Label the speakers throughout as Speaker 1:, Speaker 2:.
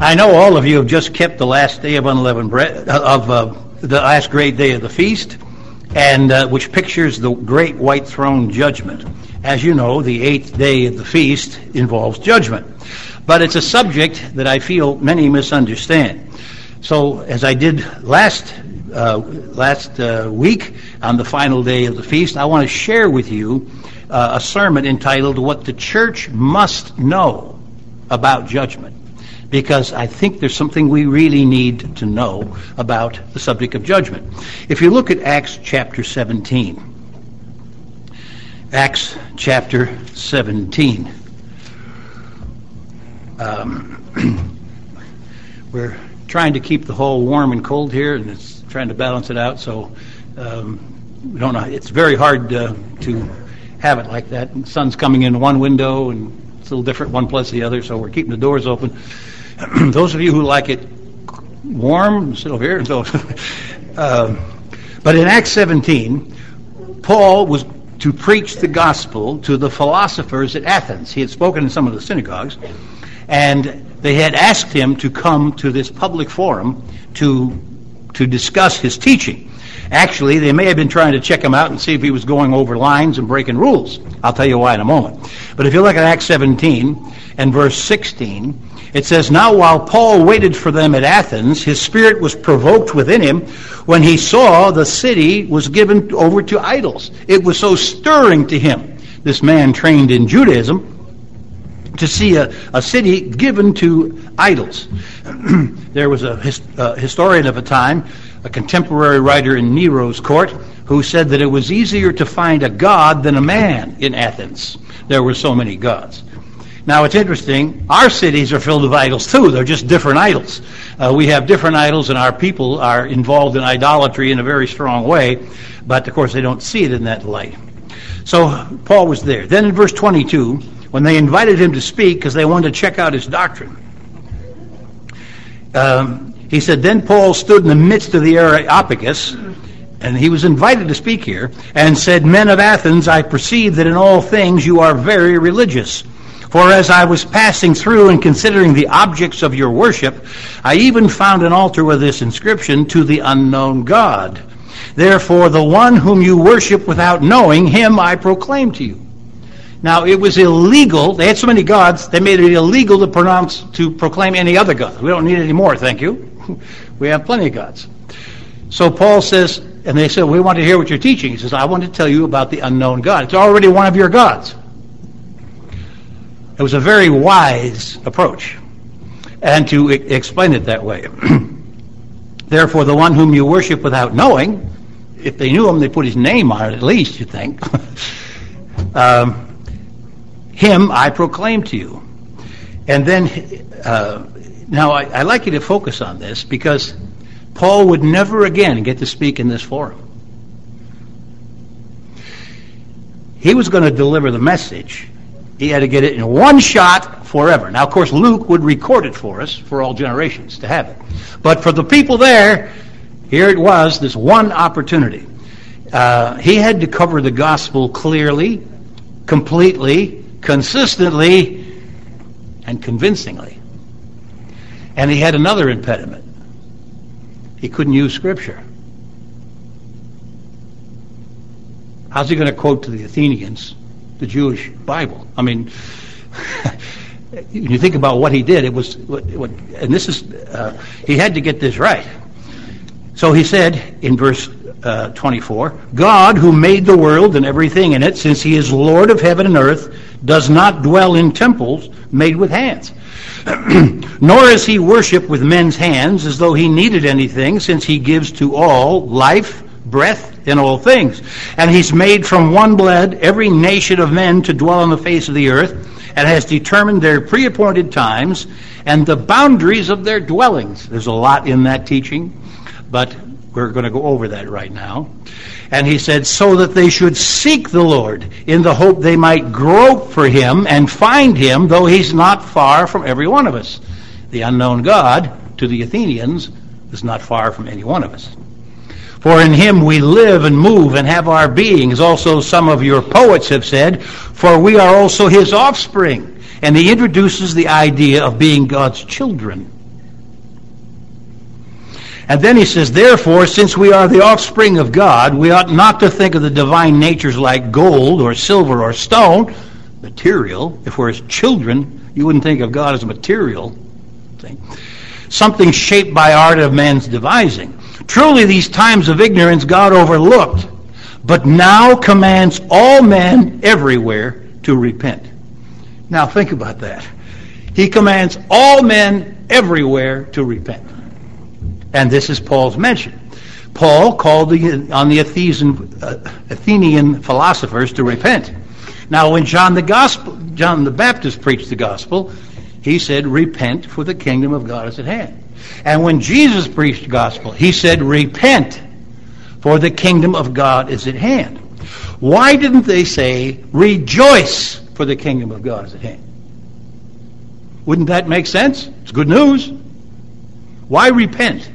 Speaker 1: I know all of you have just kept the last day of unleavened bread, the last great day of the feast, and which pictures the great white throne judgment. As you know, the 8th day of the feast involves judgment. But it's a subject that I feel many misunderstand. So, as I did last week on the final day of the feast, I want to share with you a sermon entitled "What the Church Must Know About Judgment," because I think there's something we really need to know about the subject of judgment. If you look at Acts chapter 17, Acts chapter 17. We're trying to keep the hall warm and cold here, and it's trying to balance it out, so we don't know. It's very hard to have it like that. The sun's coming in one window, and it's a little different one plus the other, so we're keeping the doors open. Those of you who like it warm, sit over here. So, but in Acts 17, Paul was to preach the gospel to the philosophers at Athens. He had spoken in some of the synagogues, and they had asked him to come to this public forum to discuss his teaching. Actually, they may have been trying to check him out and see if he was going over lines and breaking rules. I'll tell you why in a moment. But if you look at Acts 17 and verse 16, it says, "Now while Paul waited for them at Athens, his spirit was provoked within him when he saw the city was given over to idols. It was so stirring to him," this man trained in Judaism, "to see a city given to idols." There was a historian of a time, a contemporary writer in Nero's court, who said that it was easier to find a god than a man in Athens. There were so many gods. Now, it's interesting. Our cities are filled with idols, too. They're just different idols. We have different idols, and our people are involved in idolatry in a very strong way. But, of course, they don't see it in that light. So, Paul was there. Then in verse 22, when they invited him to speak because they wanted to check out his doctrine, he said, "Then Paul stood in the midst of the Areopagus," and he was invited to speak here, "and said, 'Men of Athens, I perceive that in all things you are very religious. For as I was passing through and considering the objects of your worship, I even found an altar with this inscription, "To the unknown God. Therefore the one whom you worship without knowing, him I proclaim to you.'" Now, it was illegal. They had so many gods, they made it illegal to proclaim any other god. We don't need any more, thank you. We have plenty of gods. So Paul says, and they said, "We want to hear what you're teaching." He says, "I want to tell you about the unknown God. It's already one of your gods." It was a very wise approach, and to explain it that way. "Therefore, the one whom you worship without knowing," if they knew him, they put his name on it at least, you think, "him I proclaim to you." And then, now I like you to focus on this, because Paul would never again get to speak in this forum. He was going to deliver the message. He had to get it in one shot forever. Now, of course, Luke would record it for us for all generations to have it. But for the people there, here it was, this one opportunity. He had to cover the gospel clearly, completely, consistently, and convincingly. And he had another impediment. He couldn't use Scripture. How's he going to quote to the Athenians the Jewish Bible? I mean, when you think about what he did, it was, and this is, he had to get this right. So he said in verse 24, "God, who made the world and everything in it, since he is Lord of heaven and earth, does not dwell in temples made with hands. Nor is he worshipped with men's hands as though he needed anything, since he gives to all life, breath, in all things. And he's made from one blood every nation of men to dwell on the face of the earth, and has determined their pre-appointed times and the boundaries of their dwellings." There's a lot in that teaching, but we're going to go over that right now. And he said, "So that they should seek the Lord in the hope they might grope for him and find him, though he's not far from every one of us." The unknown God, to the Athenians, is not far from any one of us. "For in him we live and move and have our being, as also some of your poets have said, for we are also his offspring." And he introduces the idea of being God's children And then he says, therefore, since we are the offspring of God, we ought not to think of the divine natures like gold or silver or stone, material. If we're his children, you wouldn't think of God as a material thing. Something shaped by art of man's devising. Truly these times of ignorance God overlooked, but now commands all men everywhere to repent. Now think about that. He commands all men everywhere to repent. And this is Paul's mention. Paul called on the Athenian philosophers to repent. Now when John the Baptist preached the gospel, he said, repent, for the kingdom of God is at hand. And when Jesus preached the gospel, he said, repent, for the kingdom of God is at hand. Why didn't they say, rejoice, for the kingdom of God is at hand? Wouldn't that make sense? It's good news. Why repent?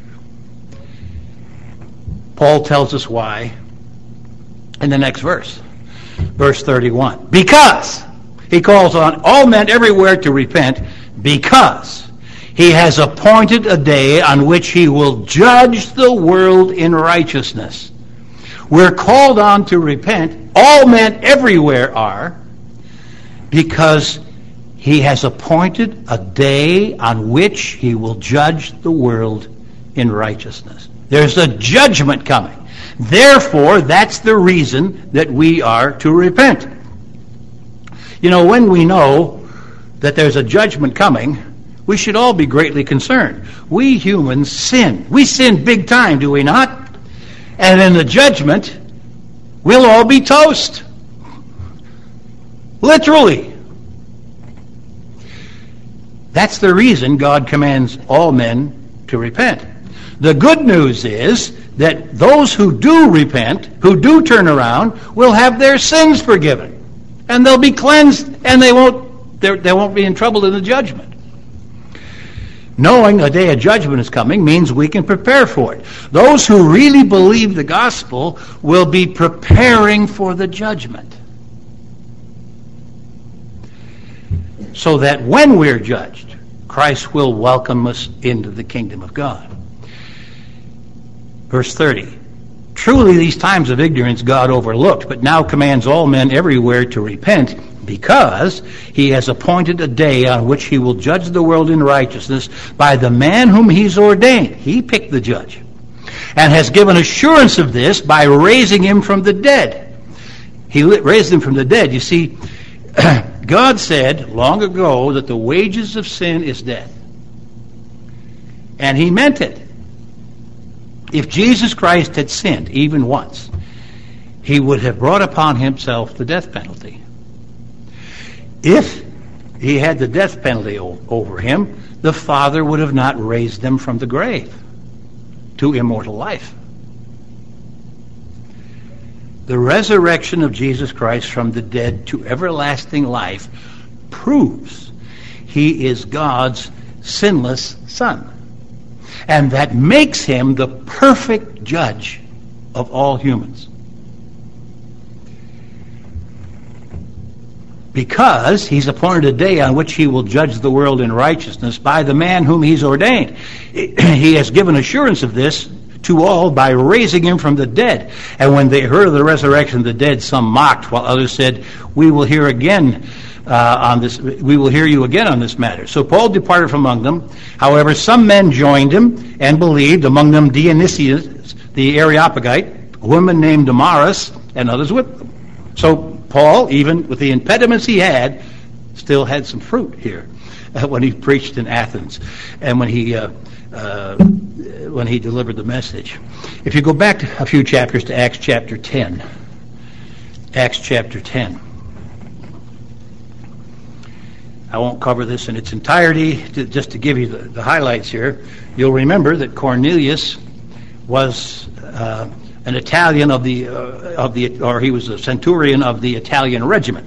Speaker 1: Paul tells us why in the next verse. Verse 31. Because he calls on all men everywhere to repent, because he has appointed a day on which he will judge the world in righteousness. We're called on to repent. All men everywhere are, because he has appointed a day on which he will judge the world in righteousness. There's a judgment coming. Therefore, that's the reason that we are to repent. You know, when we know that there's a judgment coming, we should all be greatly concerned. We humans sin. We sin big time, do we not? And in the judgment, we'll all be toast. Literally. That's the reason God commands all men to repent. The good news is that those who do repent, who do turn around, will have their sins forgiven. And they'll be cleansed, and they won't be in trouble in the judgment. Knowing a day of judgment is coming means we can prepare for it. Those who really believe the gospel will be preparing for the judgment, so that when we're judged, Christ will welcome us into the kingdom of God. Verse 30. Truly these times of ignorance God overlooked, but now commands all men everywhere to repent, because he has appointed a day on which he will judge the world in righteousness by the man whom he's ordained. He picked the judge, and has given assurance of this by raising him from the dead. He raised him from the dead. You see, God said long ago that the wages of sin is death. And he meant it. If Jesus Christ had sinned even once, he would have brought upon himself the death penalty. If he had the death penalty over him, the Father would have not raised them from the grave to immortal life. The resurrection of Jesus Christ from the dead to everlasting life proves he is God's sinless Son. And that makes him the perfect judge of all humans. Because he's appointed a day on which he will judge the world in righteousness by the man whom he's ordained. He has given assurance of this to all by raising him from the dead. And when they heard of the resurrection of the dead, some mocked, while others said, we will hear again on this. We will hear you again on this matter. So Paul departed from among them. However, some men joined him and believed, among them Dionysius the Areopagite, a woman named Damaris, and others with them. So Paul, even with the impediments he had, still had some fruit here when he preached in Athens and when he delivered the message. If you go back a few chapters to Acts chapter 10. Acts chapter 10. I won't cover this in its entirety, just to give you the highlights here. You'll remember that Cornelius was an Italian or he was a centurion of the Italian regiment.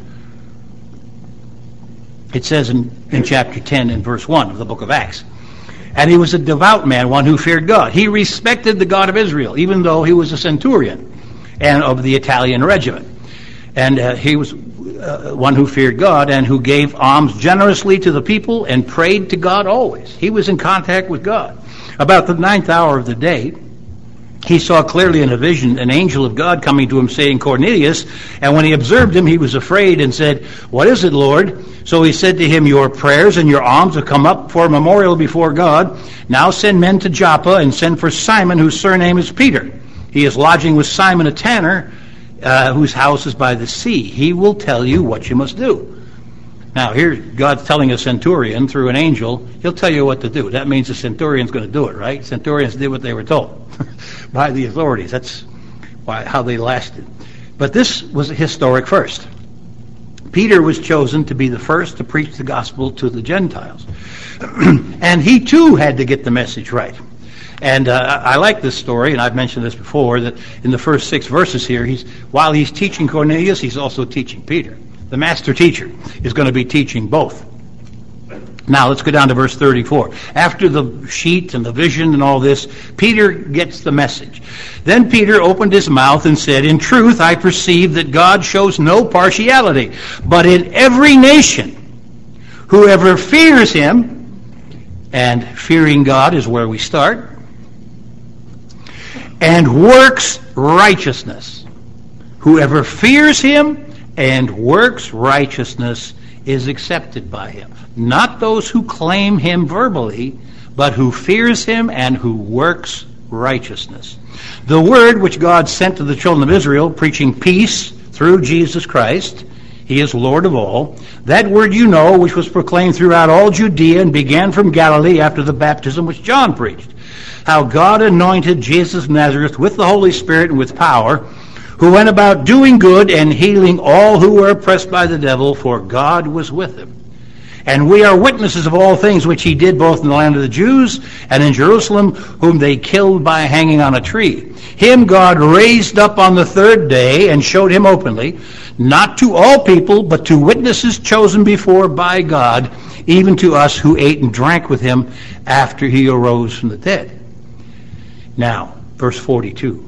Speaker 1: It says in chapter 10 and verse 1 of the book of Acts. And he was a devout man, one who feared God. He respected the God of Israel, even though he was a centurion and of the Italian regiment. And he was one who feared God and who gave alms generously to the people and prayed to God always. He was in contact with God. About the 9th hour of the day, he saw clearly in a vision an angel of God coming to him saying, Cornelius. And when he observed him, he was afraid and said, What is it, Lord? So he said to him, Your prayers and your alms have come up for a memorial before God. Now send men to Joppa and send for Simon, whose surname is Peter. He is lodging with Simon a tanner, whose house is by the sea. He will tell you what you must do. Now, here God's telling a centurion through an angel, he'll tell you what to do. That means the centurion's going to do it, right? Centurions did what they were told by the authorities. That's how they lasted. But this was a historic first. Peter was chosen to be the first to preach the gospel to the Gentiles. And he too had to get the message right. And I like this story, and I've mentioned this before, that in the first 6 verses here, while he's teaching Cornelius, he's also teaching Peter. The master teacher is going to be teaching both. Now, let's go down to verse 34. After the sheet and the vision and all this, Peter gets the message. Then Peter opened his mouth and said, In truth, I perceive that God shows no partiality, but in every nation, whoever fears him, and fearing God is where we start, and works righteousness. Whoever fears him and works righteousness is accepted by him. Not those who claim him verbally, but who fears him and who works righteousness. The word which God sent to the children of Israel, preaching peace through Jesus Christ, he is Lord of all. That word you know, which was proclaimed throughout all Judea and began from Galilee after the baptism which John preached. How God anointed Jesus of Nazareth with the Holy Spirit and with power, who went about doing good and healing all who were oppressed by the devil, for God was with him. And we are witnesses of all things which he did both in the land of the Jews and in Jerusalem, whom they killed by hanging on a tree. Him God raised up on the 3rd day and showed him openly, not to all people, but to witnesses chosen before by God, even to us who ate and drank with him after he arose from the dead. Now, verse 42.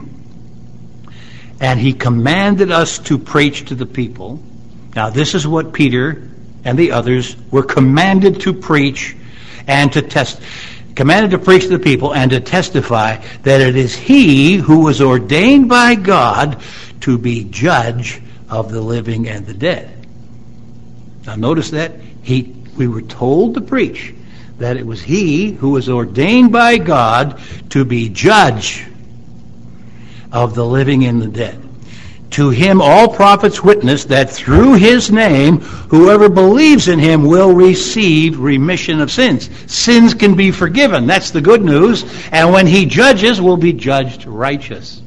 Speaker 1: And he commanded us to preach to the people. Now, this is what Peter and the others were commanded to preach and to commanded to preach to the people and to testify that it is he who was ordained by God to be judge of the living and the dead. Now, notice that we were told to preach that it was he who was ordained by God to be judge of the living and the dead. To him all prophets witness that through his name whoever believes in him will receive remission of sins. Sins can be forgiven. That's the good news. And when he judges, will be judged righteous.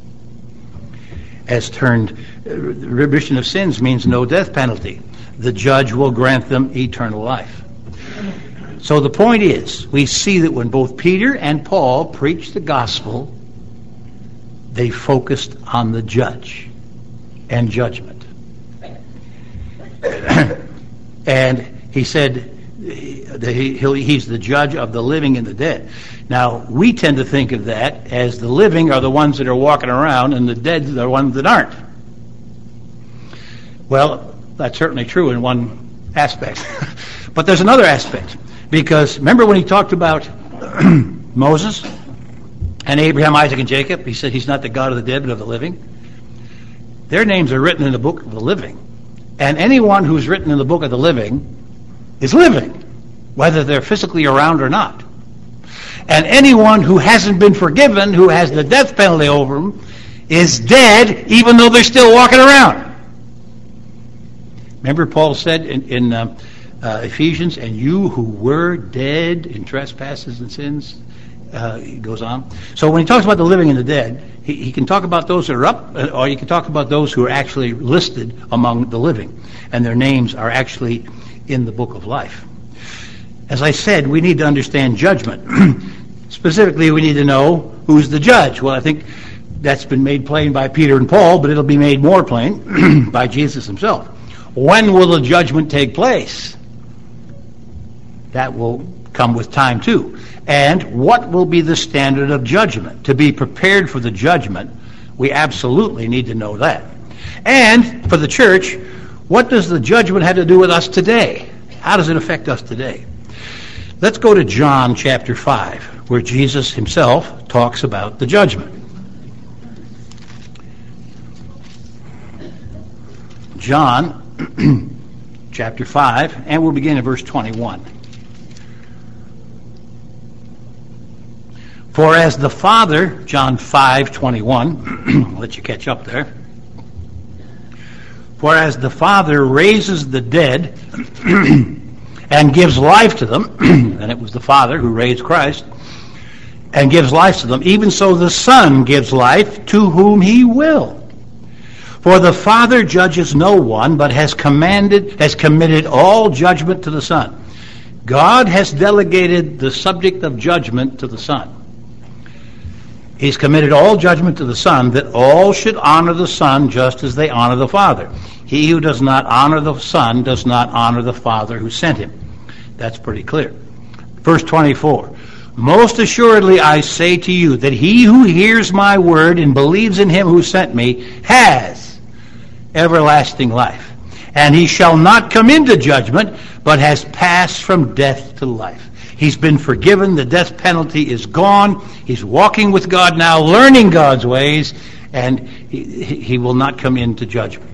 Speaker 1: Remission of sins means no death penalty. The judge will grant them eternal life. So the point is, we see that when both Peter and Paul preached the gospel, they focused on the judge and judgment. And he said he's the judge of the living and the dead. Now, we tend to think of that as the living are the ones that are walking around and the dead are the ones that aren't. Well, that's certainly true in one aspect. But there's another aspect. Because remember when he talked about Moses and Abraham, Isaac, and Jacob? He said he's not the God of the dead, but of the living. Their names are written in the book of the living. And anyone who's written in the book of the living is living, whether they're physically around or not. And anyone who hasn't been forgiven, who has the death penalty over them, is dead, even though they're still walking around. Remember Paul said in Ephesians, and you who were dead in trespasses and sins, he goes on. So when he talks about the living and the dead, he can talk about those that are up, or you can talk about those who are actually listed among the living, and their names are actually in the book of life. As I said, we need to understand judgment. Specifically, we need to know who's the judge. Well, I think that's been made plain by Peter and Paul, but it'll be made more plain by Jesus himself. When will the judgment take place? That will come with time too. And what will be the standard of judgment? To be prepared for the judgment, we absolutely need to know that. And for the church, What does the judgment have to do with us today? How does it affect us today? Let's go to John chapter 5, where Jesus himself talks about the judgment. John chapter 5, and we'll begin at verse 21. For as the Father, John 5:21, I'll let you catch up there. For as the Father raises the dead and gives life to them, and it was the Father who raised Christ, and gives life to them, even so the Son gives life to whom he will. For the Father judges no one, but has committed all judgment to the Son. God has delegated the subject of judgment to the Son. He's committed all judgment to the Son, that all should honor the Son just as they honor the Father. He who does not honor the Son does not honor the Father who sent him. That's pretty clear. Verse 24. Most assuredly I say to you that he who hears my word and believes in him who sent me has everlasting life. And he shall not come into judgment, but has passed from death to life. He's been forgiven. The death penalty is gone. He's walking with God now, learning God's ways, and he will not come into judgment.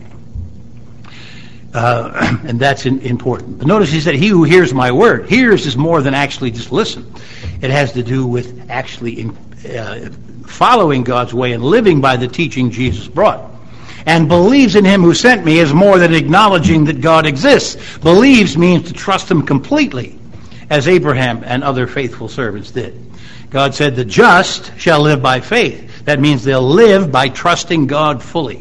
Speaker 1: And that's important. But notice he said, he who hears my word. Hears is more than actually just listen. It has to do with actually following God's way and living by the teaching Jesus brought. And believes in him who sent me is more than acknowledging that God exists. Believes means to trust him completely, as Abraham and other faithful servants did. God said, the just shall live by faith. That means they'll live by trusting God fully.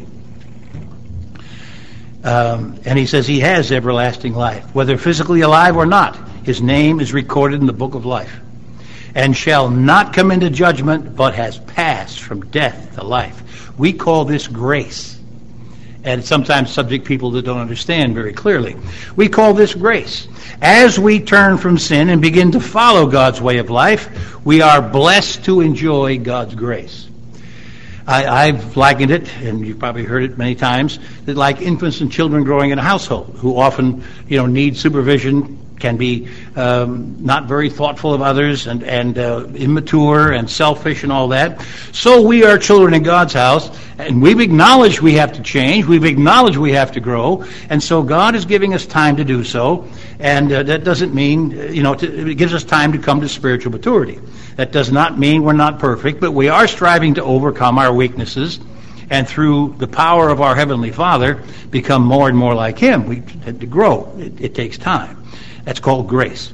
Speaker 1: And he says he has everlasting life, whether physically alive or not. His name is recorded in the book of life. And shall not come into judgment, but has passed from death to life. We call this grace. And sometimes subject people that don't understand very clearly. We call this grace. As we turn from sin and begin to follow God's way of life, we are blessed to enjoy God's grace. I've likened it, and you've probably heard it many times, that like infants and children growing in a household who often, need supervision, can be not very thoughtful of others and immature and selfish and all that. So we are children in God's house, and we've acknowledged we have to change. We've acknowledged we have to grow, and so God is giving us time to do so. And that doesn't mean, it gives us time to come to spiritual maturity. That does not mean we're not perfect, but we are striving to overcome our weaknesses, and through the power of our Heavenly Father, become more and more like Him. We had to grow. It takes time. That's called grace.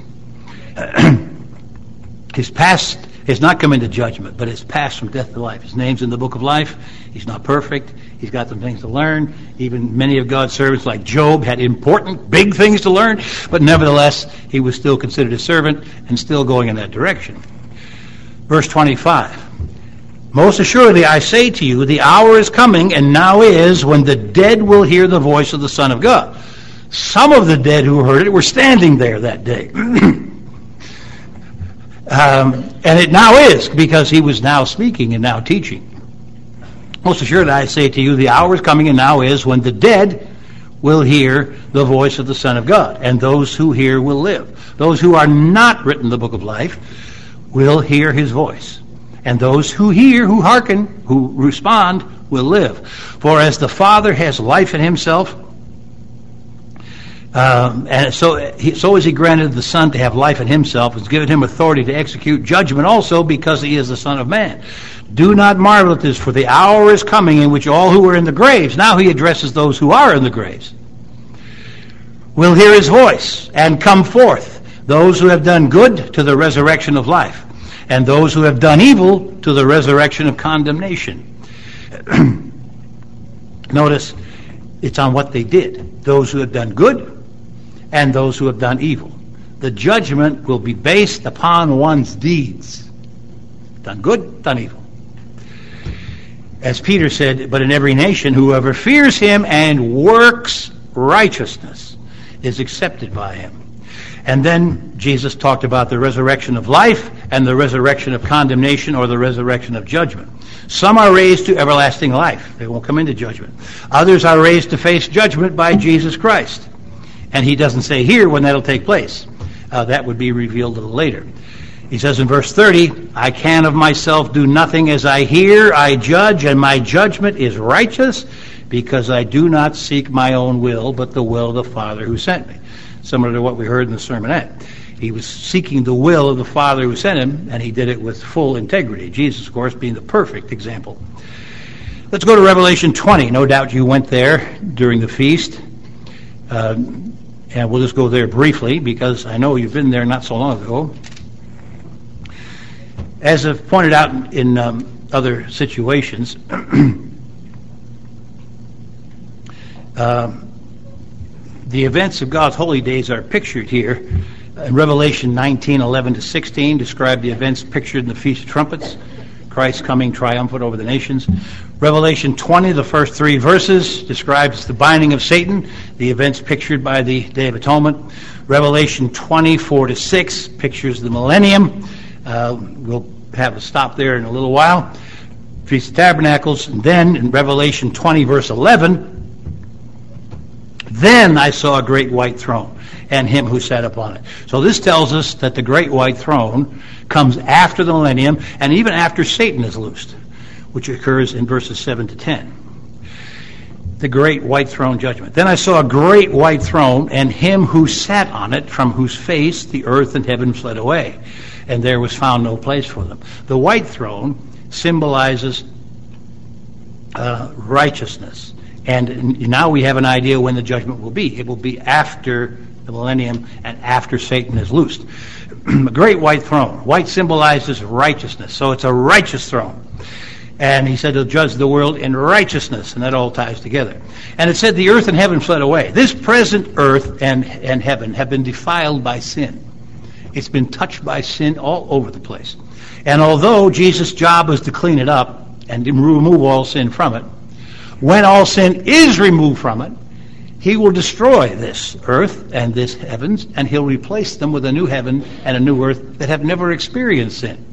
Speaker 1: He's not come into judgment, but has passed from death to life. His name's in the book of life. He's not perfect. He's got some things to learn. Even many of God's servants, like Job, had important, big things to learn, but nevertheless, he was still considered a servant and still going in that direction. Verse 25. Most assuredly I say to you, the hour is coming, and now is, when the dead will hear the voice of the Son of God. Some of the dead who heard it were standing there that day. And it now is, because he was now speaking and now teaching. Most assuredly I say to you, the hour is coming and now is, when the dead will hear the voice of the Son of God, and those who hear will live. Those who are not written in the book of life will hear his voice. And those who hear, who hearken, who respond, will live. For as the Father has life in himself, and so has he granted the Son to have life in himself, has given him authority to execute judgment also, because he is the Son of Man. Do not marvel at this, for the hour is coming in which all who are in the graves, now he addresses those who are in the graves, will hear his voice and come forth, those who have done good to the resurrection of life, and those who have done evil to the resurrection of condemnation. Notice, it's on what they did. Those who have done good and those who have done evil. The judgment will be based upon one's deeds. Done good, done evil. As Peter said, but in every nation, whoever fears him and works righteousness is accepted by him. And then Jesus talked about the resurrection of life and the resurrection of condemnation, or the resurrection of judgment. Some are raised to everlasting life. They won't come into judgment. Others are raised to face judgment by Jesus Christ. And he doesn't say here when that'll take place. That would be revealed a little later. He says in verse 30, I can of myself do nothing. As I hear, I judge, and my judgment is righteous, because I do not seek my own will, but the will of the Father who sent me. Similar to what we heard in the sermonette. He was seeking the will of the Father who sent him, and he did it with full integrity. Jesus, of course, being the perfect example. Let's go to Revelation 20. No doubt you went there during the feast. And we'll just go there briefly, because I know you've been there not so long ago. As I've pointed out in other situations, the events of God's holy days are pictured here. In Revelation 19:11-16 describe the events pictured in the Feast of Trumpets, Christ coming triumphant over the nations. Revelation 20, the first 3 verses, describes the binding of Satan, the events pictured by the Day of Atonement. Revelation 24-6 pictures the millennium. We'll have a stop there in a little while. Feast of Tabernacles. And then in Revelation 20, verse 11, then I saw a great white throne, and him who sat upon it. So this tells us that the great white throne comes after the millennium, and even after Satan is loosed, which occurs in verses 7-10. The great white throne judgment. Then I saw a great white throne, and him who sat on it, from whose face the earth and heaven fled away, and there was found no place for them. The white throne symbolizes righteousness. And now we have an idea when the judgment will be. It will be after the millennium and after Satan is loosed. A great white throne. White symbolizes righteousness. So it's a righteous throne. And he said he'll judge the world in righteousness, and that all ties together. And it said the earth and heaven fled away. This present earth and heaven have been defiled by sin. It's been touched by sin all over the place. And although Jesus' job was to clean it up and to remove all sin from it, when all sin is removed from it, he will destroy this earth and this heavens, and he'll replace them with a new heaven and a new earth that have never experienced sin.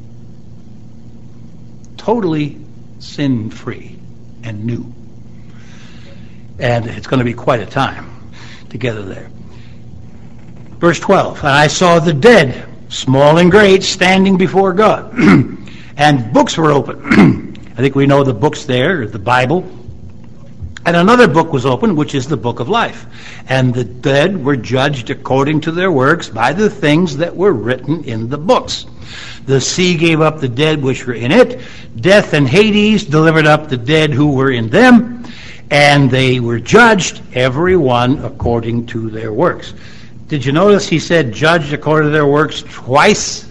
Speaker 1: Totally sin-free and new. And it's going to be quite a time together there. Verse 12, and I saw the dead, small and great, standing before God. And books were open. I think we know the books there, the Bible. And another book was opened, which is the book of life. And the dead were judged according to their works by the things that were written in the books. The sea gave up the dead which were in it. Death and Hades delivered up the dead who were in them. And they were judged, every one according to their works. Did you notice he said judged according to their works twice?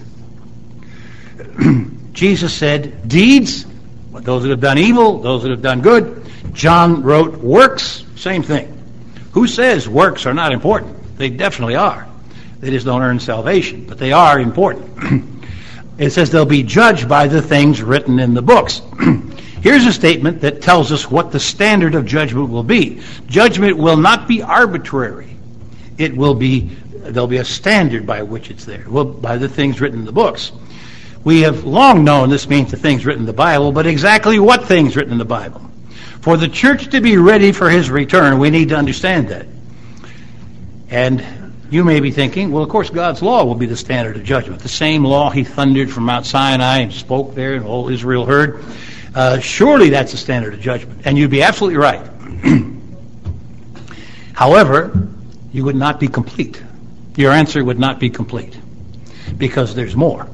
Speaker 1: Jesus said deeds, those that have done evil, those that have done good. John wrote works, same thing. Who says works are not important? They definitely are. They just don't earn salvation, but they are important. It says they'll be judged by the things written in the books. Here's a statement that tells us what the standard of judgment will be. Judgment will not be arbitrary. There'll be a standard by which it's there, by the things written in the books. We have long known this means the things written in the Bible, but exactly what things written in the Bible? For the church to be ready for his return, we need to understand that. And you may be thinking, well, of course, God's law will be the standard of judgment. The same law he thundered from Mount Sinai and spoke there, and all Israel heard. Surely that's the standard of judgment. And you'd be absolutely right. However, you would not be complete. Your answer would not be complete, because there's more.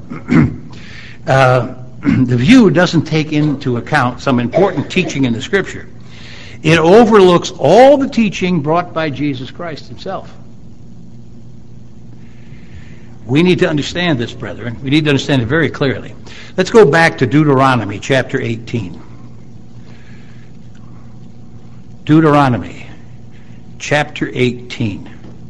Speaker 1: The view doesn't take into account some important teaching in the Scripture. It overlooks all the teaching brought by Jesus Christ himself. We need to understand this, brethren. We need to understand it very clearly. Let's go back to Deuteronomy chapter 18. Deuteronomy chapter 18.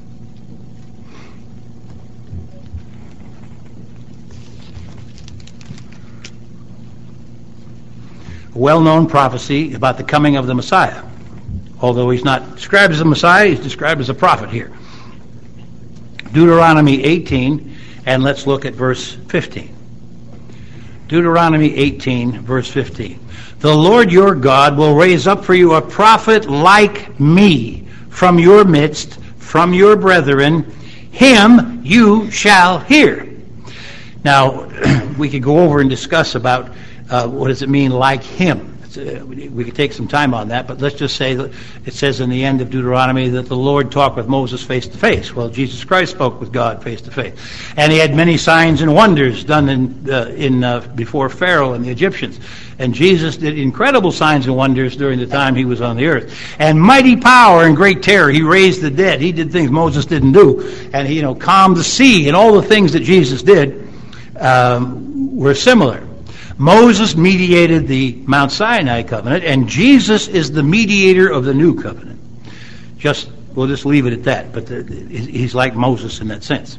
Speaker 1: A well-known prophecy about the coming of the Messiah. Although he's not described as a Messiah, he's described as a prophet here. Deuteronomy 18, and let's look at verse 15. Deuteronomy 18, verse 15. The Lord your God will raise up for you a prophet like me from your midst, from your brethren. Him you shall hear. Now, we could go over and discuss about what does it mean, like him. We could take some time on that, but let's just say that it says in the end of Deuteronomy that the Lord talked with Moses face to face. Well, Jesus Christ spoke with God face to face, and he had many signs and wonders done before Pharaoh and the Egyptians. And Jesus did incredible signs and wonders during the time he was on the earth, and mighty power and great terror. He raised the dead. He did things Moses didn't do, and he calmed the sea, and all the things that Jesus did were similar. Moses mediated the Mount Sinai covenant, and Jesus is the mediator of the new covenant. We'll just leave it at that, but he's like Moses in that sense.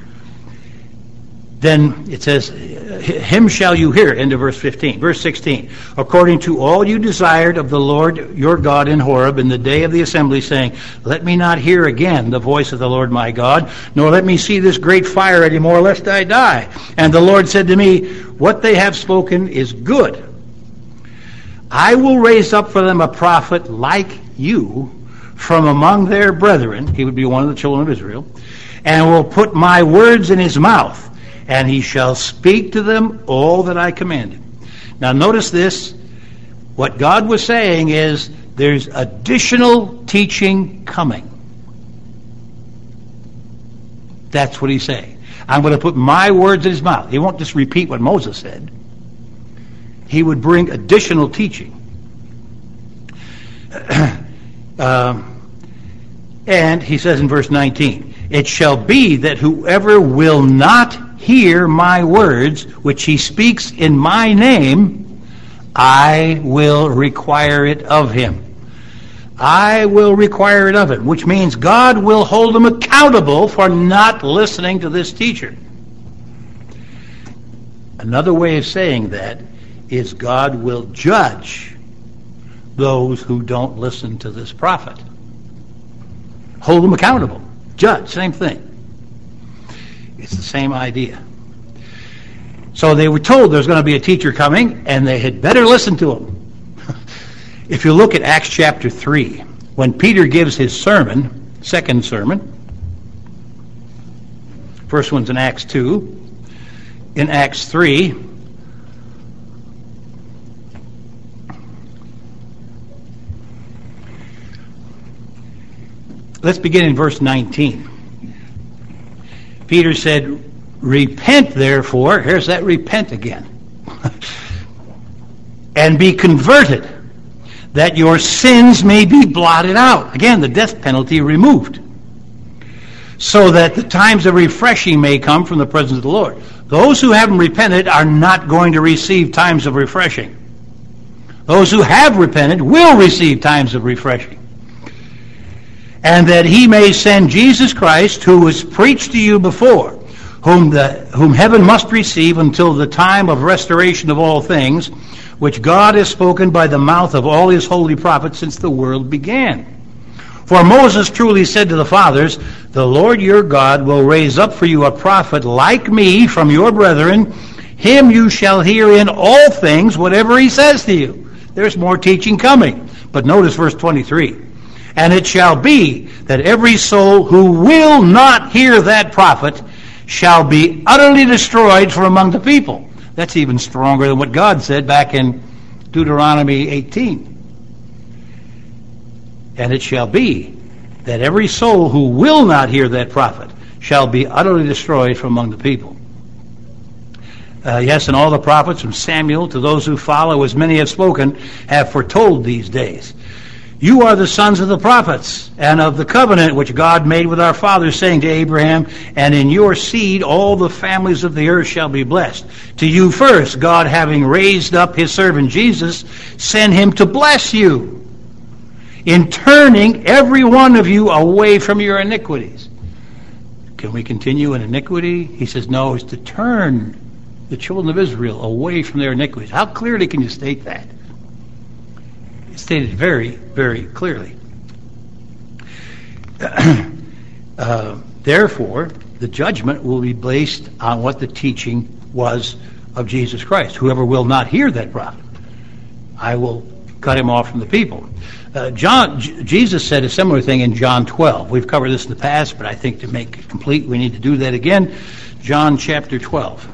Speaker 1: Then it says, him shall you hear, end of verse 15. Verse 16, according to all you desired of the Lord your God in Horeb in the day of the assembly, saying, let me not hear again the voice of the Lord my God, nor let me see this great fire any more, lest I die. And the Lord said to me, what they have spoken is good. I will raise up for them a prophet like you from among their brethren. He would be one of the children of Israel. And will put my words in his mouth, and he shall speak to them all that I command him. Now notice this. What God was saying is there's additional teaching coming. That's what he's saying. I'm going to put my words in his mouth. He won't just repeat what Moses said. He would bring additional teaching. And he says in verse 19, it shall be that whoever will not hear my words, which he speaks in my name, I will require it of him. I will require it of him, which means God will hold him accountable for not listening to this teacher. Another way of saying that is God will judge those who don't listen to this prophet. Hold them accountable. Judge, same thing. It's the same idea. So they were told there's going to be a teacher coming, and they had better listen to him. If you look at Acts chapter 3, when Peter gives his sermon, second sermon, first one's in Acts 2, in Acts 3, let's begin in verse 19. Peter said, repent therefore, here's that repent again, and be converted, that your sins may be blotted out. Again, the death penalty removed, so that the times of refreshing may come from the presence of the Lord. Those who haven't repented are not going to receive times of refreshing. Those who have repented will receive times of refreshing. And that he may send Jesus Christ, who was preached to you before, whom heaven must receive until the time of restoration of all things, which God has spoken by the mouth of all his holy prophets since the world began. For Moses truly said to the fathers, the Lord your God will raise up for you a prophet like me from your brethren. Him you shall hear in all things, whatever he says to you. There's more teaching coming. But notice verse 23. And it shall be that every soul who will not hear that prophet shall be utterly destroyed from among the people. That's even stronger than what God said back in Deuteronomy 18. And it shall be that every soul who will not hear that prophet shall be utterly destroyed from among the people. Yes, and all the prophets from Samuel to those who follow, as many have spoken, have foretold these days. You are the sons of the prophets, and of the covenant which God made with our fathers, saying to Abraham, and in your seed all the families of the earth shall be blessed. To you first, God, having raised up his servant Jesus, sent him to bless you, in turning every one of you away from your iniquities. Can we continue in iniquity? He says, no, it's to turn the children of Israel away from their iniquities. How clearly can you state that? Stated very, very clearly. That Therefore, the judgment will be based on what the teaching was of Jesus Christ. Whoever will not hear that prophet, I will cut him off from the people. Jesus said a similar thing in John 12. We've covered this in the past, but I think to make it complete, we need to do that again. John chapter 12.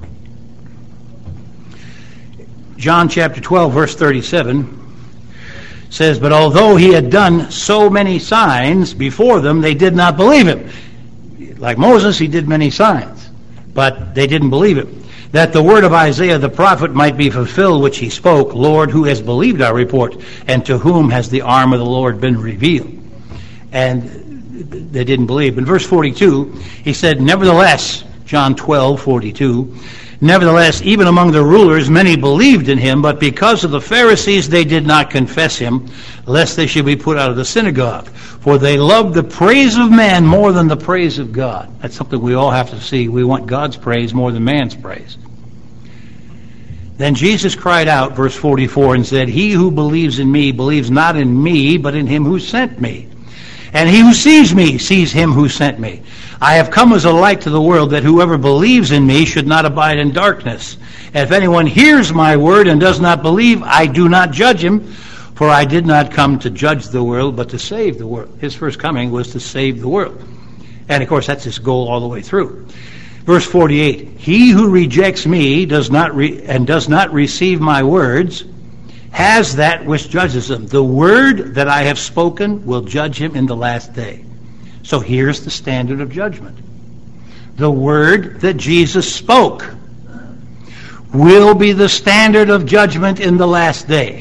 Speaker 1: John chapter 12, verse 37 says, "But although he had done so many signs before them, they did not believe him." Like Moses, he did many signs, but they didn't believe him. "That the word of Isaiah the prophet might be fulfilled, which he spoke, Lord, who has believed our report, and to whom has the arm of the Lord been revealed?" And they didn't believe. In verse 42, he said, "Nevertheless," John 12:42, "nevertheless, even among the rulers many believed in him, but because of the Pharisees they did not confess him, lest they should be put out of the synagogue. For they loved the praise of man more than the praise of God." That's something we all have to see. We want God's praise more than man's praise. "Then Jesus cried out," verse 44, "and said, He who believes in me believes not in me, but in him who sent me. And he who sees me sees him who sent me. I have come as a light to the world, that whoever believes in me should not abide in darkness. And if anyone hears my word and does not believe, I do not judge him, for I did not come to judge the world, but to save the world." His first coming was to save the world. And of course, that's his goal all the way through. Verse 48, "He who rejects me does not receive my words has that which judges him. The word that I have spoken will judge him in the last day." So here's the standard of judgment. The word that Jesus spoke will be the standard of judgment in the last day.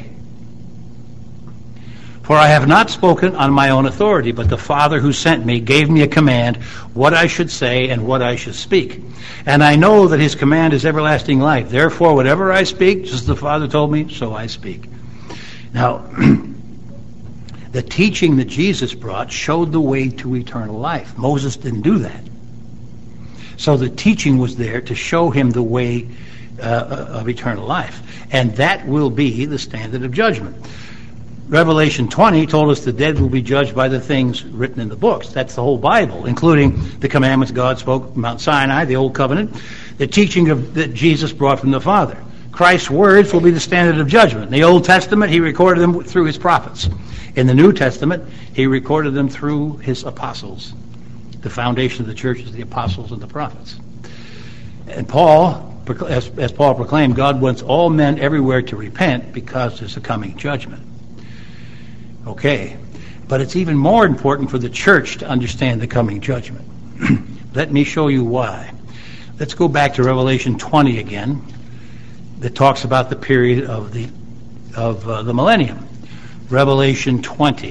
Speaker 1: "For I have not spoken on my own authority, but the Father who sent me gave me a command what I should say and what I should speak. And I know that his command is everlasting life. Therefore, whatever I speak, just as the Father told me, so I speak." Now, the teaching that Jesus brought showed the way to eternal life. Moses didn't do that. So the teaching was there to show him the way of eternal life. And that will be the standard of judgment. Revelation 20 told us the dead will be judged by the things written in the books. That's the whole Bible, including the commandments God spoke from Mount Sinai, the Old Covenant, the teaching that Jesus brought from the Father. Christ's words will be the standard of judgment. In the Old Testament, he recorded them through his prophets. In the New Testament, he recorded them through his apostles. The foundation of the church is the apostles and the prophets. And Paul, as Paul proclaimed, God wants all men everywhere to repent because there's a coming judgment. Okay, but it's even more important for the church to understand the coming judgment. Let me show you why. Let's go back to Revelation 20 again. That talks about the period of the millennium. Revelation 20.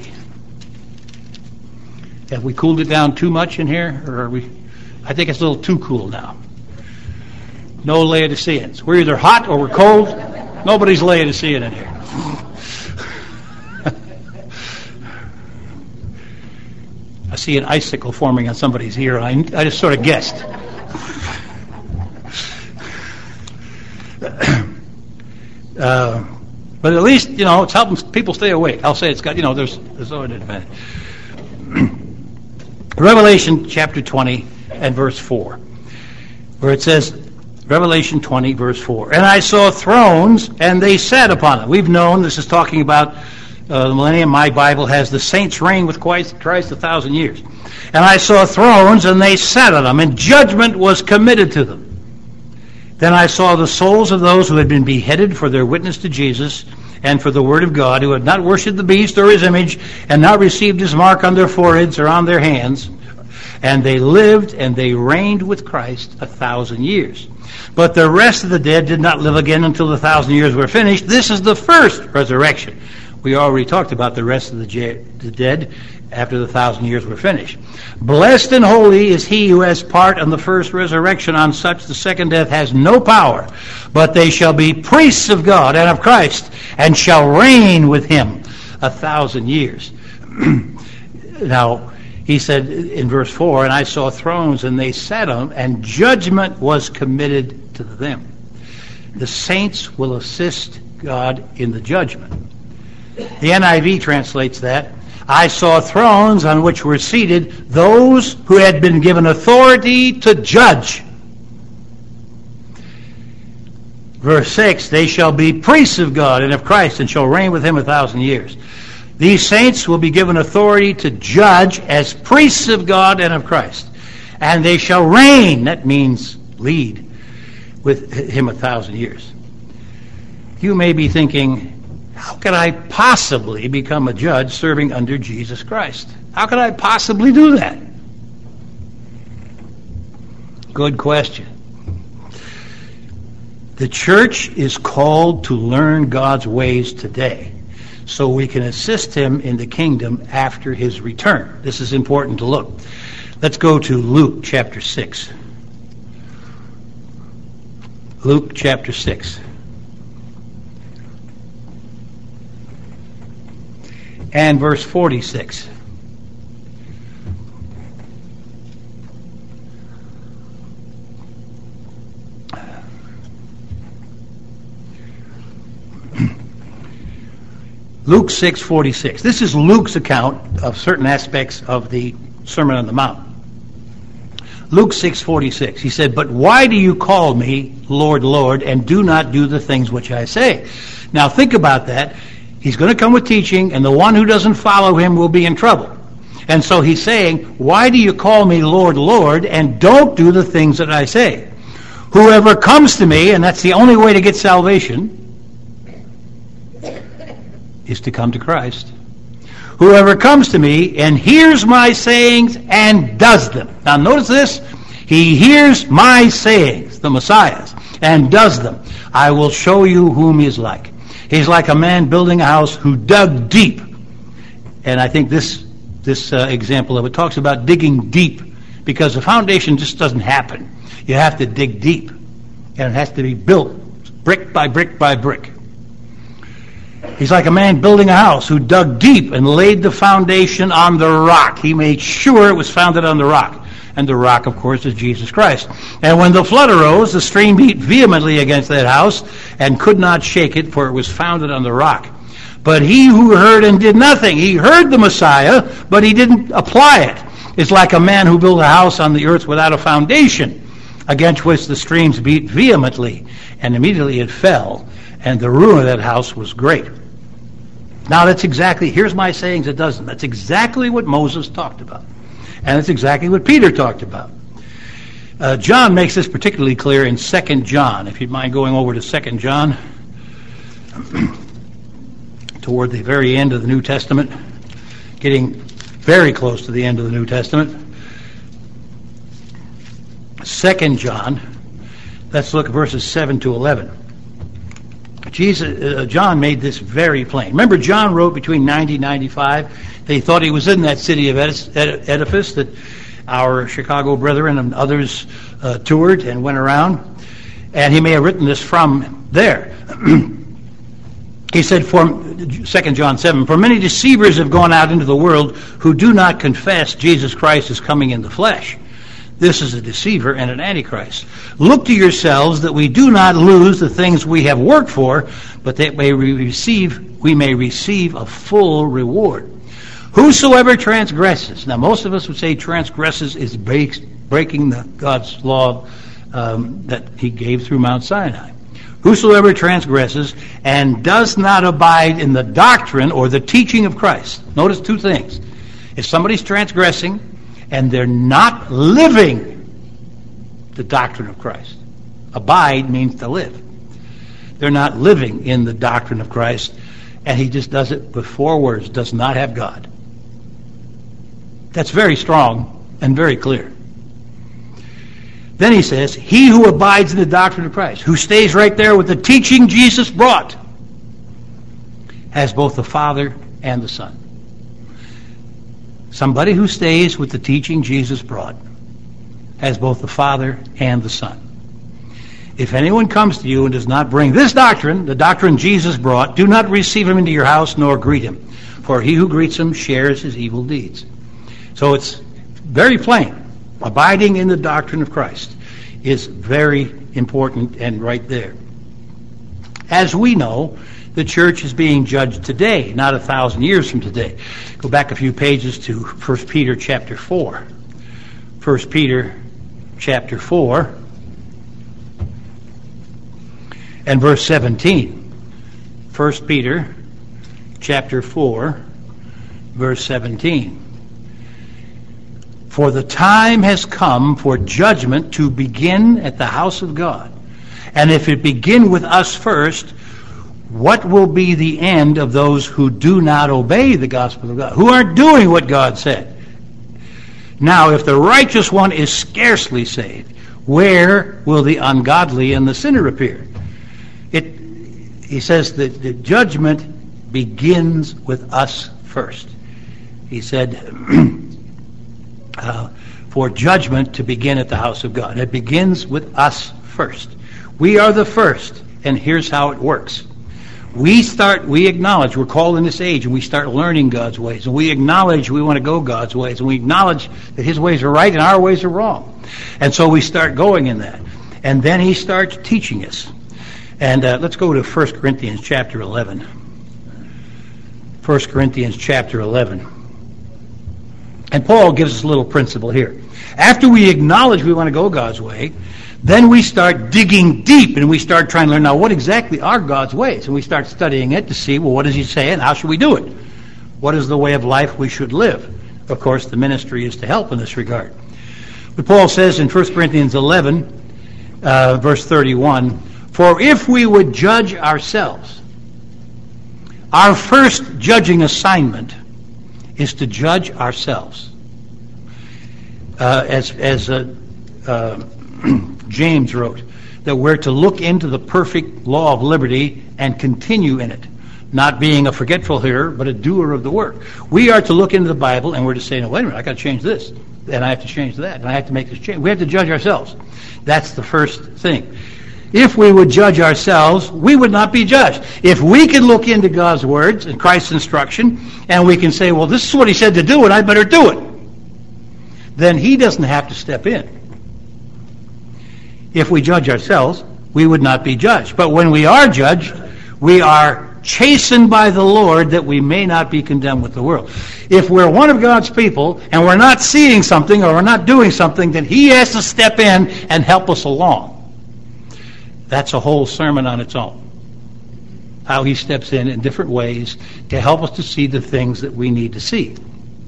Speaker 1: Have we cooled it down too much in here, or are we? I think it's a little too cool now. No Laodiceans. We're either hot or we're cold. Nobody's Laodicean in here. I see an icicle forming on somebody's ear. I just sort of guessed. But at least, it's helping people stay awake. I'll say it's got, there's always an advantage. Revelation chapter 20 and verse 4, where it says, Revelation 20, verse 4, "And I saw thrones, and they sat upon them." We've known this is talking about the millennium. My Bible has the saints reign with Christ 1,000 years. "And I saw thrones, and they sat on them, and judgment was committed to them. Then I saw the souls of those who had been beheaded for their witness to Jesus and for the word of God, who had not worshipped the beast or his image, and not received his mark on their foreheads or on their hands. And they lived and they reigned with Christ 1,000 years. But the rest of the dead did not live again until the 1,000 years were finished. This is the first resurrection." We already talked about the rest of the dead after the 1,000 years were finished. "Blessed and holy is he who has part in the first resurrection. On such the second death has no power, but they shall be priests of God and of Christ, and shall reign with him 1,000 years." Now, he said in verse 4, "And I saw thrones, and they sat on them, and judgment was committed to them." The saints will assist God in the judgment. The NIV translates that, I saw thrones on which were seated those who had been given authority to judge. Verse 6, they shall be priests of God and of Christ, and shall reign with him 1,000 years. These saints will be given authority to judge as priests of God and of Christ. And they shall reign, that means lead, with him 1,000 years. You may be thinking, how could I possibly become a judge serving under Jesus Christ? How could I possibly do that? Good question. The church is called to learn God's ways today so we can assist him in the kingdom after his return. This is important to look. Let's go to Luke chapter 6. Luke chapter 6. And verse 46. Luke 6:46. This is Luke's account of certain aspects of the Sermon on the Mount. Luke 6:46. He said, "But why do you call me Lord, Lord, and do not do the things which I say?" Now think about that. He's going to come with teaching, and the one who doesn't follow him will be in trouble. And so he's saying, why do you call me Lord, Lord, and don't do the things that I say? Whoever comes to me, and that's the only way to get salvation, is to come to Christ. Whoever comes to me and hears my sayings and does them. Now notice this. He hears my sayings, the Messiah's, and does them. I will show you whom he is like. He's like a man building a house who dug deep. And I think this example of it talks about digging deep, because the foundation just doesn't happen. You have to dig deep. And it has to be built brick by brick by brick. He's like a man building a house who dug deep and laid the foundation on the rock. He made sure it was founded on the rock. And the rock, of course, is Jesus Christ. And when the flood arose, the stream beat vehemently against that house and could not shake it, for it was founded on the rock. But he who heard and did nothing, he heard the Messiah, but he didn't apply it. It's like a man who built a house on the earth without a foundation, against which the streams beat vehemently, and immediately it fell, and the ruin of that house was great. Now that's exactly, here's my sayings, it doesn't. That's exactly what Moses talked about. And that's exactly what Peter talked about. John makes this particularly clear in 2 John. If you'd mind going over to 2 John, toward the very end of the New Testament, getting very close to the end of the New Testament. 2 John, let's look at verses 7 to 11. John made this very plain. Remember, John wrote between 90 and 95. They thought he was in that city of edifice that our Chicago brethren and others toured and went around. And he may have written this from there. He said, 2 John 7, "For many deceivers have gone out into the world who do not confess Jesus Christ is coming in the flesh. This is a deceiver and an antichrist. Look to yourselves that we do not lose the things we have worked for, but that we may receive a full reward. Whosoever transgresses," now most of us would say transgresses is breaking God's law that he gave through Mount Sinai. "Whosoever transgresses and does not abide in the doctrine or the teaching of Christ." Notice two things. If somebody's transgressing and they're not living the doctrine of Christ. Abide means to live. They're not living in the doctrine of Christ, and he just does it with 4 words, does not have God. That's very strong and very clear. Then he says, he who abides in the doctrine of Christ, who stays right there with the teaching Jesus brought, has both the Father and the Son. Somebody who stays with the teaching Jesus brought has both the Father and the Son. If anyone comes to you and does not bring this doctrine, the doctrine Jesus brought, do not receive him into your house nor greet him, for he who greets him shares his evil deeds. So it's very plain. Abiding in the doctrine of Christ is very important and right there. As we know, the church is being judged today, not 1,000 years from today. Go back a few pages to 1 Peter chapter 4. 1 Peter chapter 4 and verse 17. 1 Peter chapter 4, verse 17. For the time has come for judgment to begin at the house of God. And if it begin with us first, what will be the end of those who do not obey the gospel of God, who aren't doing what God said? Now, if the righteous one is scarcely saved, where will the ungodly and the sinner appear? He says that the judgment begins with us first. He said, for judgment to begin at the house of God. It begins with us first. We are the first, and here's how it works. We acknowledge we're called in this age, and we start learning God's ways, and we acknowledge we want to go God's ways, and we acknowledge that His ways are right and our ways are wrong. And so we start going in that. And then He starts teaching us. And let's go to 1 Corinthians chapter 11. 1 Corinthians chapter 11. And Paul gives us a little principle here. After we acknowledge we want to go God's way, then we start digging deep and we start trying to learn, now what exactly are God's ways? And we start studying it to see, well, what does He say and how should we do it? What is the way of life we should live? Of course, the ministry is to help in this regard. But Paul says in 1 Corinthians 11, verse 31, for if we would judge ourselves, our first judging assignment is to judge ourselves. As James wrote, that we're to look into the perfect law of liberty and continue in it, not being a forgetful hearer, but a doer of the work. We are to look into the Bible and we're to say, no, wait a minute, I got to change this, and I have to change that, and I have to make this change. We have to judge ourselves. That's the first thing. If we would judge ourselves, we would not be judged. If we could look into God's words and Christ's instruction, and we can say, well, this is what He said to do, and I better do it, then He doesn't have to step in. If we judge ourselves, we would not be judged. But when we are judged, we are chastened by the Lord that we may not be condemned with the world. If we're one of God's people and we're not seeing something or we're not doing something, then He has to step in and help us along. That's a whole sermon on its own. How He steps in different ways to help us to see the things that we need to see.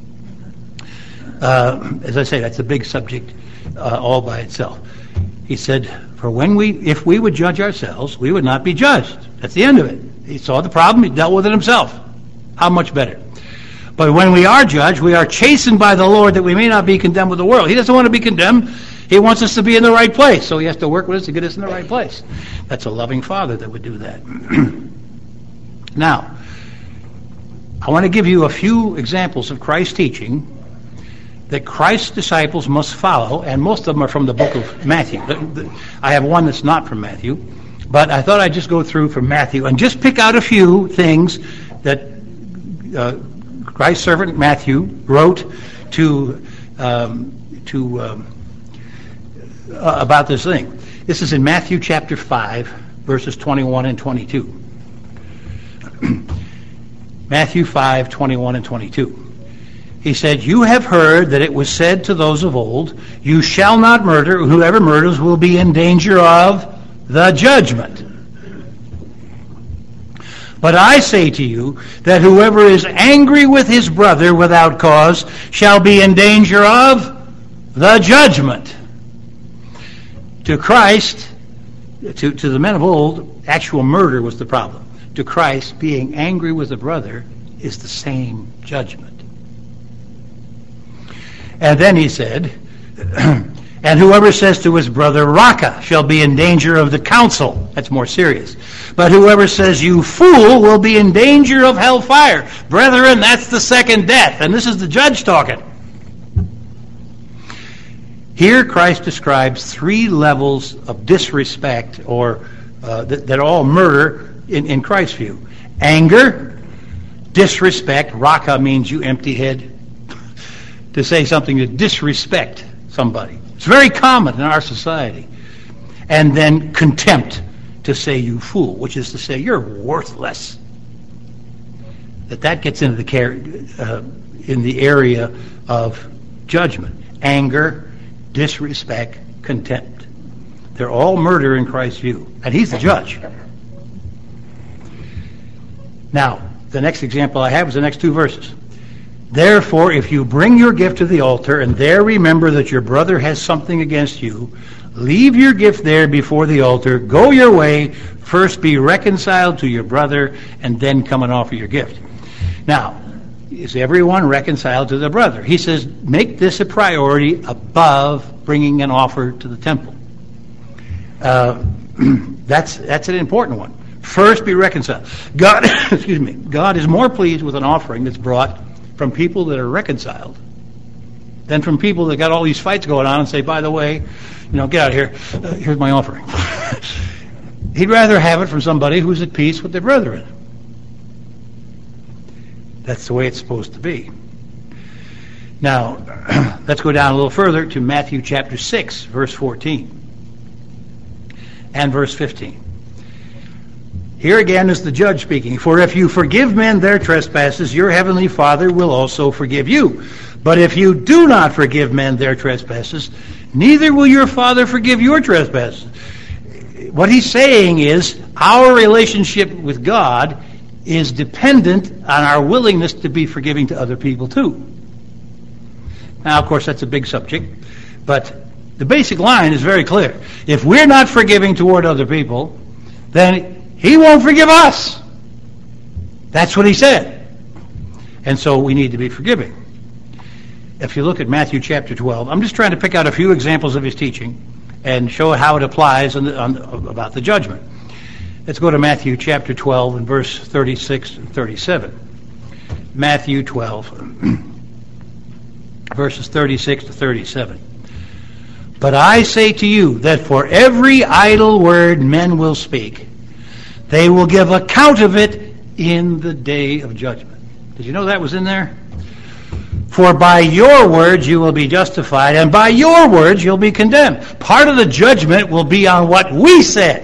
Speaker 1: As I say, that's a big subject all by itself. He said, if we would judge ourselves, we would not be judged. That's the end of it. He saw the problem, He dealt with it Himself. How much better? But when we are judged, we are chastened by the Lord that we may not be condemned with the world. He doesn't want to be condemned. He wants us to be in the right place, so He has to work with us to get us in the right place. That's a loving Father that would do that. Now, I want to give you a few examples of Christ's teaching that Christ's disciples must follow, and most of them are from the book of Matthew. I have one that's not from Matthew, but I thought I'd just go through from Matthew and just pick out a few things that Christ's servant Matthew wrote about this thing. This is in Matthew chapter 5, verses 21 and 22. Matthew 5, 21 and 22. He said, you have heard that it was said to those of old, you shall not murder, and whoever murders will be in danger of the judgment. But I say to you that whoever is angry with his brother without cause shall be in danger of the judgment. To Christ, to the men of old, actual murder was the problem. To Christ, being angry with a brother is the same judgment. And then he said, and whoever says to his brother, Raka, shall be in danger of the council. That's more serious. But whoever says, you fool, will be in danger of hellfire. Brethren, that's the second death. And this is the judge talking. Here Christ describes three levels of disrespect or that are all murder in Christ's view. Anger, disrespect. Raka means you empty head. To say something to disrespect somebody. It's very common in our society. And then contempt. to say you fool, which is to say you're worthless. That gets into in the area of judgment. Anger, disrespect, contempt. They're all murder in Christ's view. And he's the judge. Now, the next example I have is the next two verses. Therefore, if you bring your gift to the altar and there remember that your brother has something against you, leave your gift there before the altar, go your way, first be reconciled to your brother, and then come and offer your gift. Now, is everyone reconciled to their brother? He says, make this a priority above bringing an offer to the temple. That's an important one. First, be reconciled. God, excuse me. God is more pleased with an offering that's brought from people that are reconciled than from people that got all these fights going on and say, by the way, get out of here. Here's my offering. He'd rather have it from somebody who's at peace with their brethren. That's the way it's supposed to be. Now, let's go down a little further to Matthew chapter 6, verse 14 and verse 15. Here again is the judge speaking. For if you forgive men their trespasses, your heavenly Father will also forgive you. But if you do not forgive men their trespasses, neither will your Father forgive your trespasses. What he's saying is our relationship with God is dependent on our willingness to be forgiving to other people too. Now, of course, that's a big subject, but the basic line is very clear. If we're not forgiving toward other people, then he won't forgive us. That's what he said. And so we need to be forgiving. If you look at Matthew chapter 12, I'm just trying to pick out a few examples of his teaching and show how it applies about the judgment. Let's go to Matthew chapter 12 and verse 36 and 37. Matthew 12, verses 36 to 37. But I say to you that for every idle word men will speak, they will give account of it in the day of judgment. Did you know that was in there? For by your words you will be justified, and by your words you'll be condemned. Part of the judgment will be on what we said.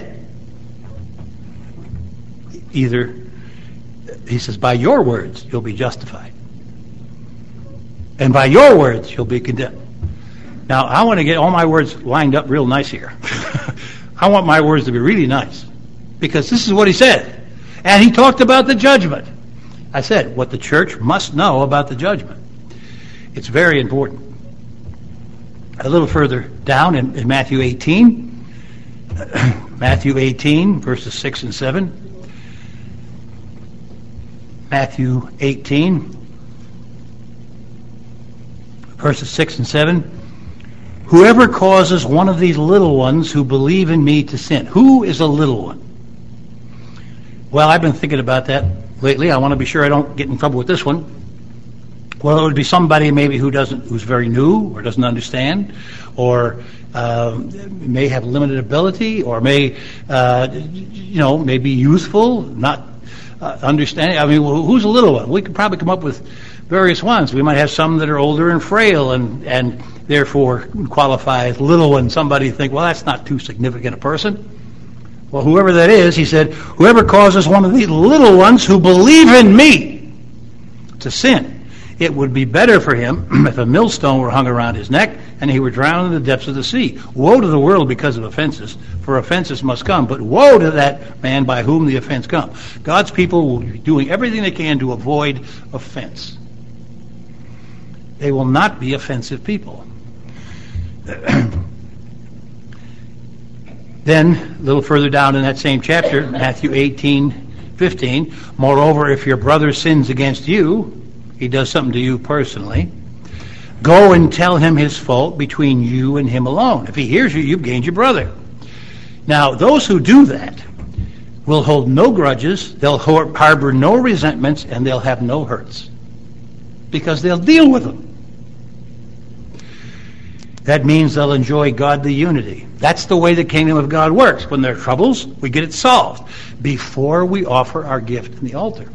Speaker 1: Either, he says, by your words you'll be justified, and by your words you'll be condemned. Now, I want to get all my words lined up real nice here. I want my words to be really nice, because this is what he said. And he talked about the judgment. I said, what the church must know about the judgment. It's very important. A little further down in Matthew 18, Matthew 18, verses 6 and 7. Matthew 18, verses 6 and 7. Whoever causes one of these little ones who believe in me to sin. Who is a little one? Well, I've been thinking about that lately. I want to be sure I don't get in trouble with this one. Well, it would be somebody maybe who's very new or doesn't understand, or may have limited ability, or may be youthful, not understanding. I mean, who's a little one? We could probably come up with various ones. We might have some that are older and frail, and therefore qualify as little one. Somebody think, well, that's not too significant a person. Well, whoever that is, he said, whoever causes one of these little ones who believe in me to sin, it would be better for him if a millstone were hung around his neck and he were drowned in the depths of the sea. Woe to the world because of offenses, for offenses must come, but woe to that man by whom the offense comes. God's people will be doing everything they can to avoid offense. They will not be offensive people. Then, a little further down in that same chapter, Matthew 18:15, moreover, if your brother sins against you, he does something to you personally, go and tell him his fault between you and him alone. If he hears you, you've gained your brother. Now, those who do that will hold no grudges, they'll harbor no resentments, and they'll have no hurts, because they'll deal with them. That means they'll enjoy godly unity. That's the way the kingdom of God works. When there are troubles, we get it solved before we offer our gift in the altar.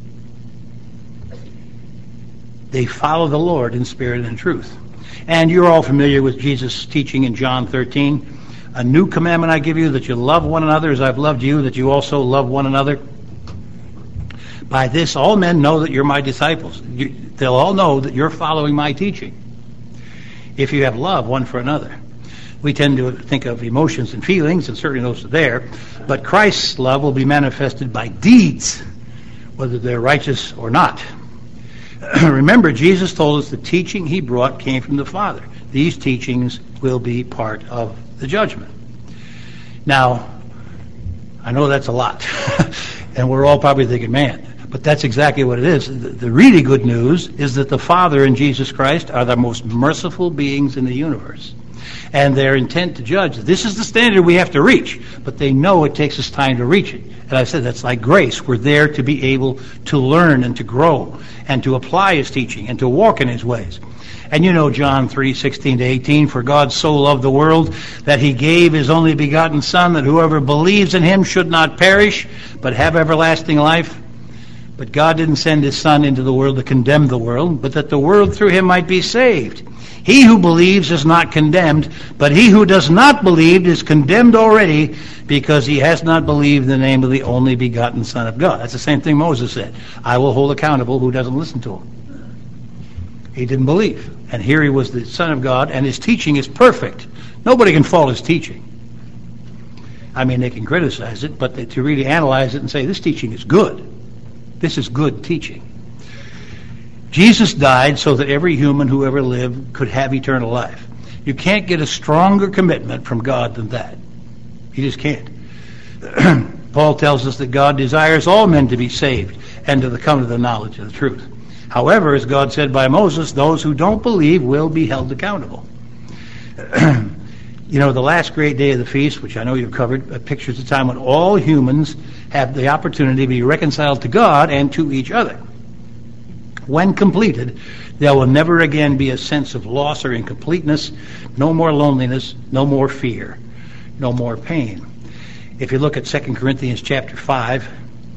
Speaker 1: They follow the Lord in spirit and truth. And you're all familiar with Jesus' teaching in John 13 A new commandment I give you, that you love one another as I've loved you, that you also love one another. By this all men know that you're my disciples. They'll all know that you're following my teaching, if you have love one for another. We tend to think of emotions and feelings, and certainly those are there, but Christ's love will be manifested by deeds, whether they're righteous or not. Remember, Jesus told us the teaching he brought came from the Father. These teachings will be part of the judgment. Now, I know that's a lot, and we're all probably thinking, man, but that's exactly what it is. The really good news is that the Father and Jesus Christ are the most merciful beings in the universe. And their intent to judge, this is the standard we have to reach, but they know it takes us time to reach it. And I said that's like grace. We're there to be able to learn and to grow and to apply his teaching and to walk in his ways. And you know John 3:16-18, for God so loved the world that he gave his only begotten Son, that whoever believes in him should not perish, but have everlasting life. But God didn't send his Son into the world to condemn the world, but that the world through him might be saved. He who believes is not condemned, but he who does not believe is condemned already, because he has not believed in the name of the only begotten Son of God. That's the same thing Moses said. I will hold accountable who doesn't listen to him. He didn't believe. And here he was the Son of God, and his teaching is perfect. Nobody can fault his teaching. I mean, they can criticize it, but to really analyze it and say, this teaching is good. This is good teaching. Jesus died so that every human who ever lived could have eternal life. You can't get a stronger commitment from God than that. You just can't. Paul tells us that God desires all men to be saved and to come to the knowledge of the truth. However, as God said by Moses, those who don't believe will be held accountable. You know, the last great day of the feast, which I know you've covered, pictures the time when all humans have the opportunity to be reconciled to God and to each other. When completed, there will never again be a sense of loss or incompleteness, no more loneliness, no more fear, no more pain. If you look at 2 Corinthians chapter 5,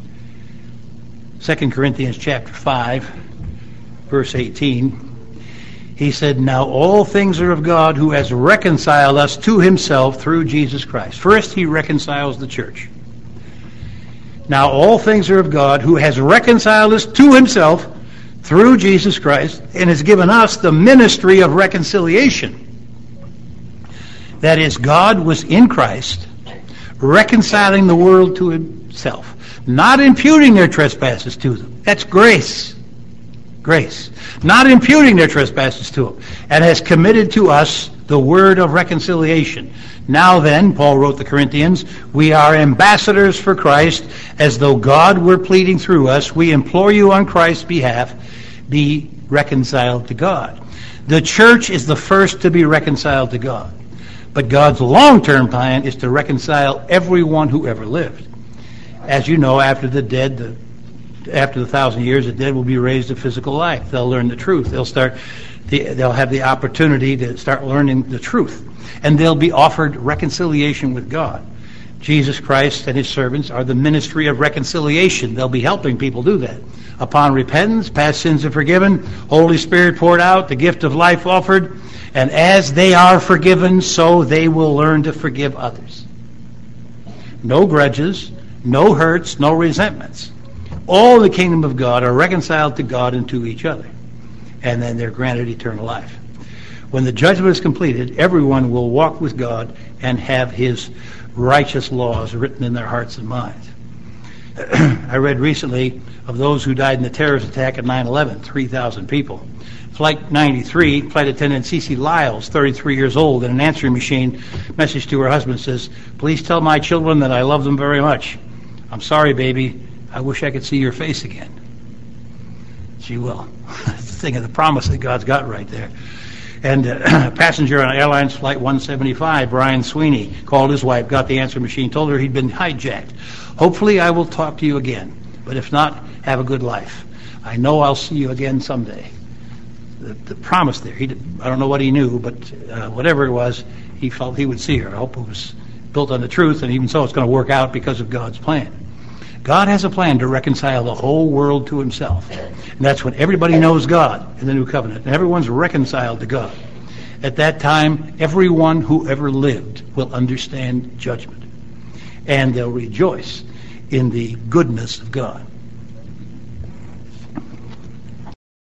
Speaker 1: 2 Corinthians chapter 5, verse 18, he said, now all things are of God, who has reconciled us to himself through Jesus Christ. First, he reconciles the church. Now all things are of God, who has reconciled us to himself through Jesus Christ, and has given us the ministry of reconciliation. That is, God was in Christ, reconciling the world to himself, not imputing their trespasses to them. That's grace. Grace. Not imputing their trespasses to them, and has committed to us the word of reconciliation. Now then, Paul wrote the Corinthians, we are ambassadors for Christ, as though God were pleading through us. We implore you on Christ's behalf, be reconciled to God. The church is the first to be reconciled to God. But God's long-term plan is to reconcile everyone who ever lived. As you know, after the 1,000 years, the dead will be raised to physical life. They'll learn the truth. They'll have the opportunity to start learning the truth. And they'll be offered reconciliation with God. Jesus Christ and his servants are the ministry of reconciliation. They'll be helping people do that. Upon repentance, past sins are forgiven, Holy Spirit poured out, the gift of life offered, and as they are forgiven, so they will learn to forgive others. No grudges, no hurts, no resentments. All in the kingdom of God are reconciled to God and to each other, and then they're granted eternal life. When the judgment is completed, everyone will walk with God and have his righteous laws written in their hearts and minds. I read recently of those who died in the terrorist attack at 9/11, 3,000 people. Flight 93, Flight Attendant Cece Lyles, 33 years old, in an answering machine message to her husband says, please tell my children that I love them very much. I'm sorry, baby. I wish I could see your face again. She will. Think of the promise that God's got right there. And a passenger on Airlines Flight 175, Brian Sweeney, called his wife, got the answer machine, told her he'd been hijacked. Hopefully I will talk to you again, but if not, have a good life. I know I'll see you again someday. The promise there, I don't know what he knew, but whatever it was, he felt he would see her. I hope it was built on the truth, and even so it's going to work out because of God's plan. God has a plan to reconcile the whole world to himself. And that's when everybody knows God in the new covenant. And everyone's reconciled to God. At that time, everyone who ever lived will understand judgment, and they'll rejoice in the goodness of God.